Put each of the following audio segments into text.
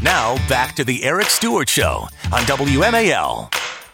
Now, back to the Eric Stewart Show on WMAL.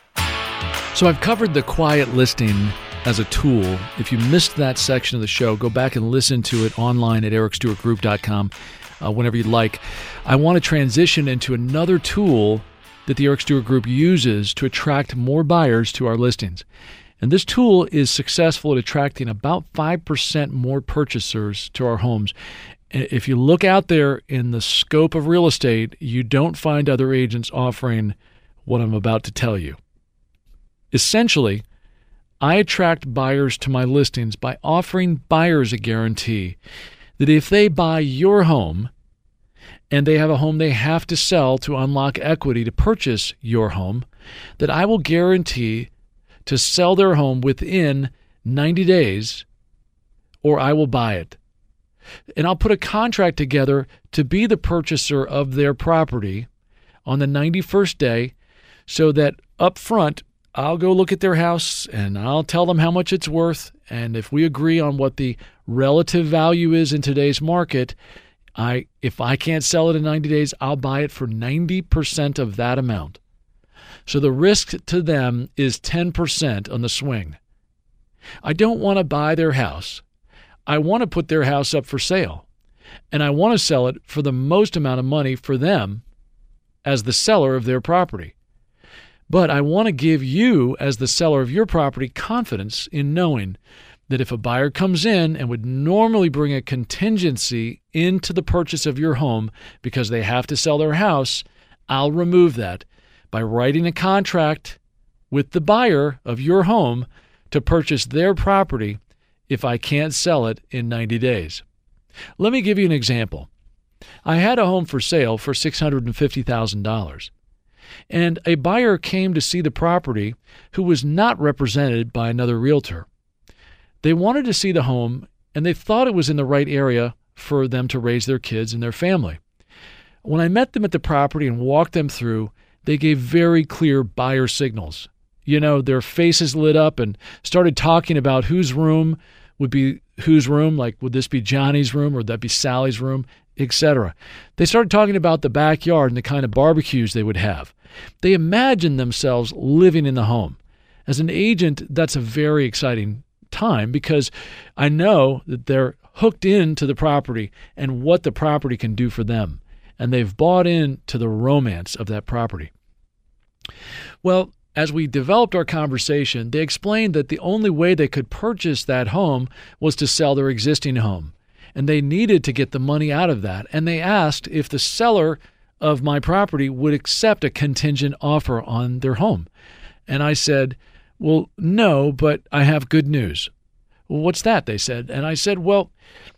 So I've covered the quiet listing as a tool. If you missed that section of the show, go back and listen to it online at ericstewartgroup.com whenever you'd like. I want to transition into another tool that the Eric Stewart Group uses to attract more buyers to our listings. And this tool is successful at attracting about 5% more purchasers to our homes. If you look out there in the scope of real estate, you don't find other agents offering what I'm about to tell you. Essentially, I attract buyers to my listings by offering buyers a guarantee that if they buy your home and they have a home they have to sell to unlock equity to purchase your home, that I will guarantee to sell their home within 90 days or I will buy it. And I'll put a contract together to be the purchaser of their property on the 91st day so that up front, I'll go look at their house and I'll tell them how much it's worth. And if we agree on what the relative value is in today's market, if I can't sell it in 90 days, I'll buy it for 90% of that amount. So the risk to them is 10% on the swing. I don't want to buy their house. I want to put their house up for sale. And I want to sell it for the most amount of money for them as the seller of their property. But I want to give you, as the seller of your property, confidence in knowing that if a buyer comes in and would normally bring a contingency into the purchase of your home because they have to sell their house, I'll remove that by writing a contract with the buyer of your home to purchase their property if I can't sell it in 90 days. Let me give you an example. I had a home for sale for $650,000. And a buyer came to see the property who was not represented by another realtor. They wanted to see the home, and they thought it was in the right area for them to raise their kids and their family. When I met them at the property and walked them through, they gave very clear buyer signals. Their faces lit up and started talking about whose room would be whose room, like would this be Johnny's room or would that be Sally's room, etc. They started talking about the backyard and the kind of barbecues they would have. They imagined themselves living in the home. As an agent, that's a very exciting time because I know that they're hooked into the property and what the property can do for them. And they've bought into the romance of that property. Well, as we developed our conversation, they explained that the only way they could purchase that home was to sell their existing home. And they needed to get the money out of that. And they asked if the seller of my property would accept a contingent offer on their home. And I said, well, no, but I have good news. Well, what's that? They said. And I said, well,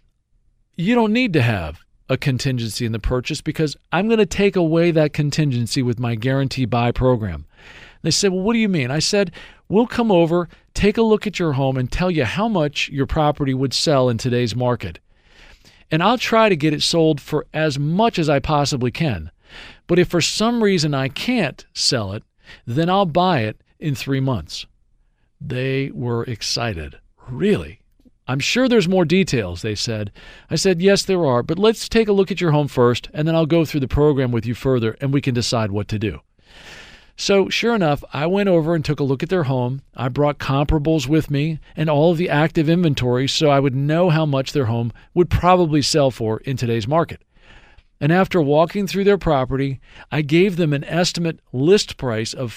you don't need to have a contingency in the purchase because I'm going to take away that contingency with my guarantee buy program. They said, well, what do you mean? I said, we'll come over, take a look at your home and tell you how much your property would sell in today's market. And I'll try to get it sold for as much as I possibly can. But if for some reason I can't sell it, then I'll buy it in 3 months. They were excited. Really? I'm sure there's more details, they said. I said, yes, there are, but let's take a look at your home first, and then I'll go through the program with you further, and we can decide what to do. So sure enough, I went over and took a look at their home. I brought comparables with me and all of the active inventory so I would know how much their home would probably sell for in today's market. And after walking through their property, I gave them an estimate list price of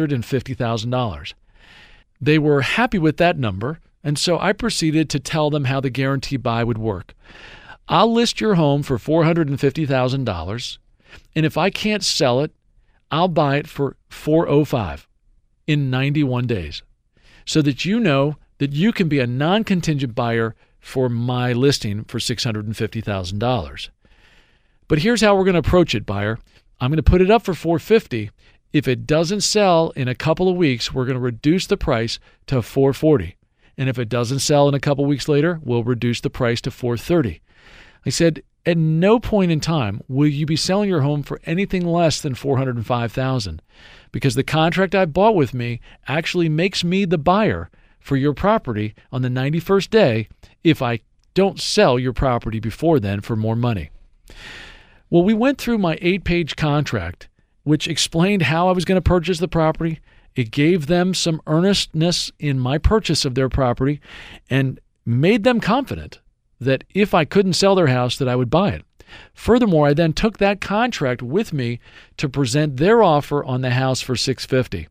$450,000. They were happy with that number, and so I proceeded to tell them how the guarantee buy would work. I'll list your home for $450,000, and if I can't sell it, I'll buy it for $405,000 in 91 days so that you know that you can be a non-contingent buyer for my listing for $650,000. But here's how we're going to approach it, buyer. I'm going to put it up for $450,000. If it doesn't sell in a couple of weeks, we're going to reduce the price to $440,000. And if it doesn't sell in a couple of weeks later, we'll reduce the price to $430,000. I said, at no point in time will you be selling your home for anything less than $405,000 because the contract I bought with me actually makes me the buyer for your property on the 91st day if I don't sell your property before then for more money. Well, we went through my 8-page contract, which explained how I was going to purchase the property. It gave them some earnestness in my purchase of their property and made them confident that if I couldn't sell their house, that I would buy it. Furthermore, I then took that contract with me to present their offer on the house for $650.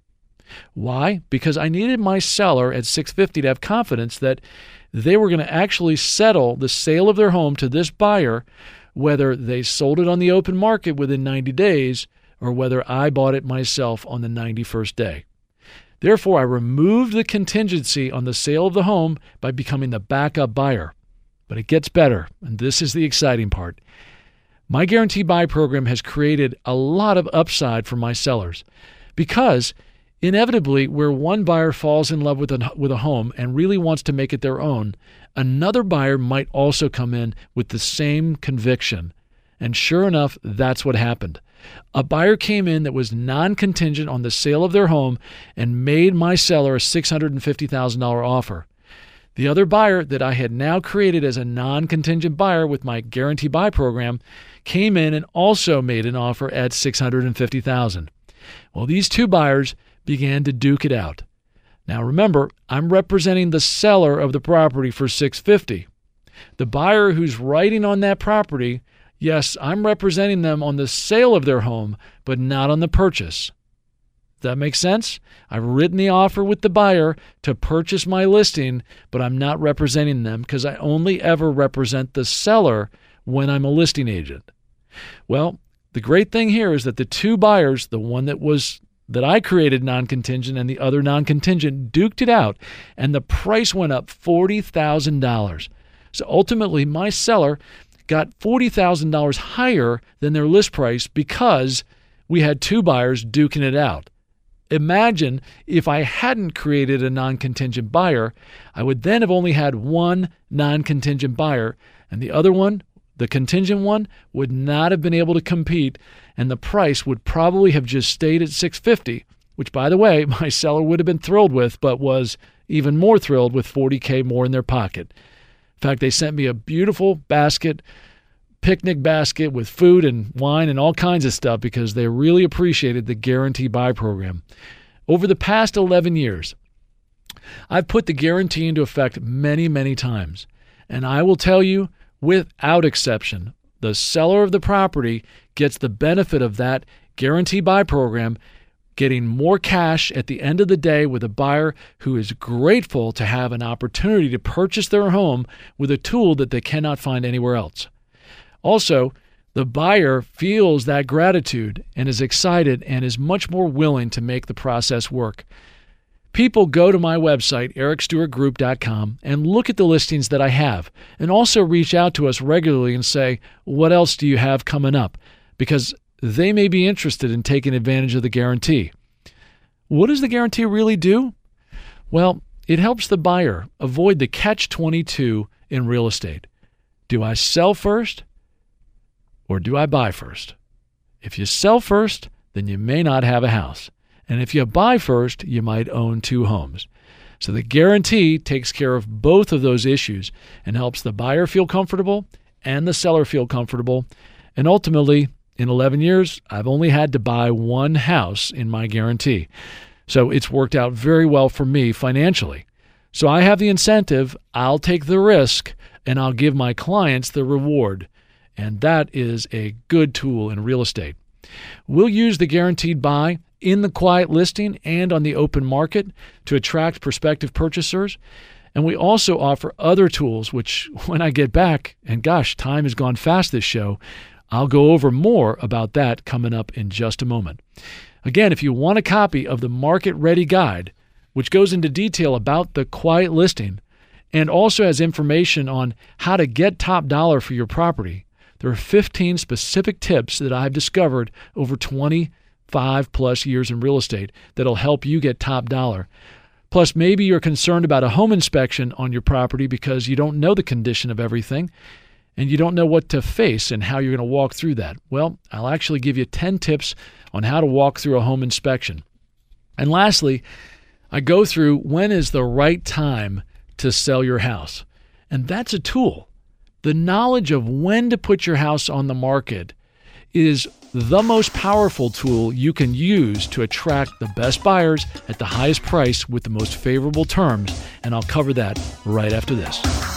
Why? Because I needed my seller at $650 to have confidence that they were going to actually settle the sale of their home to this buyer, whether they sold it on the open market within 90 days or whether I bought it myself on the 91st day. Therefore, I removed the contingency on the sale of the home by becoming the backup buyer. But it gets better, and this is the exciting part. My Guarantee Buy program has created a lot of upside for my sellers because inevitably, where one buyer falls in love with a home and really wants to make it their own, another buyer might also come in with the same conviction. And sure enough, that's what happened. A buyer came in that was non-contingent on the sale of their home and made my seller a $650,000 offer. The other buyer that I had now created as a non-contingent buyer with my Guarantee Buy program came in and also made an offer at $650,000. Well, these two buyers began to duke it out. Now remember, I'm representing the seller of the property for $650. The buyer who's writing on that property, yes, I'm representing them on the sale of their home, but not on the purchase. Does that make sense? I've written the offer with the buyer to purchase my listing, but I'm not representing them because I only ever represent the seller when I'm a listing agent. Well, the great thing here is that the two buyers, the one that I created non-contingent and the other non-contingent, duked it out, and the price went up $40,000. So ultimately, my seller got $40,000 higher than their list price because we had two buyers duking it out. Imagine if I hadn't created a non-contingent buyer, I would then have only had one non-contingent buyer, and the other one, the contingent one, would not have been able to compete, and the price would probably have just stayed at $650, which, by the way, my seller would have been thrilled with, but was even more thrilled with $40K more in their pocket. In fact, they sent me a beautiful picnic basket with food and wine and all kinds of stuff because they really appreciated the Guarantee Buy program. Over the past 11 years, I've put the guarantee into effect many, many times. And I will tell you, without exception, the seller of the property gets the benefit of that Guarantee Buy program, getting more cash at the end of the day with a buyer who is grateful to have an opportunity to purchase their home with a tool that they cannot find anywhere else. Also, the buyer feels that gratitude and is excited and is much more willing to make the process work. People go to my website, ericstewartgroup.com, and look at the listings that I have, and also reach out to us regularly and say, what else do you have coming up? Because they may be interested in taking advantage of the guarantee. What does the guarantee really do? Well, it helps the buyer avoid the catch-22 in real estate. Do I sell first? Or do I buy first? If you sell first, then you may not have a house. And if you buy first, you might own two homes. So the guarantee takes care of both of those issues and helps the buyer feel comfortable and the seller feel comfortable. And ultimately, in 11 years, I've only had to buy one house in my guarantee. So it's worked out very well for me financially. So I have the incentive, I'll take the risk, and I'll give my clients the reward. And that is a good tool in real estate. We'll use the Guaranteed Buy in the quiet listing and on the open market to attract prospective purchasers. And we also offer other tools, which when I get back, and gosh, time has gone fast this show, I'll go over more about that coming up in just a moment. Again, if you want a copy of the Market Ready Guide, which goes into detail about the quiet listing and also has information on how to get top dollar for your property, there are 15 specific tips that I've discovered over 25 plus years in real estate that'll help you get top dollar. Plus, maybe you're concerned about a home inspection on your property because you don't know the condition of everything and you don't know what to face and how you're going to walk through that. Well, I'll actually give you 10 tips on how to walk through a home inspection. And lastly, I go through when is the right time to sell your house. And that's a tool. The knowledge of when to put your house on the market is the most powerful tool you can use to attract the best buyers at the highest price with the most favorable terms, and I'll cover that right after this.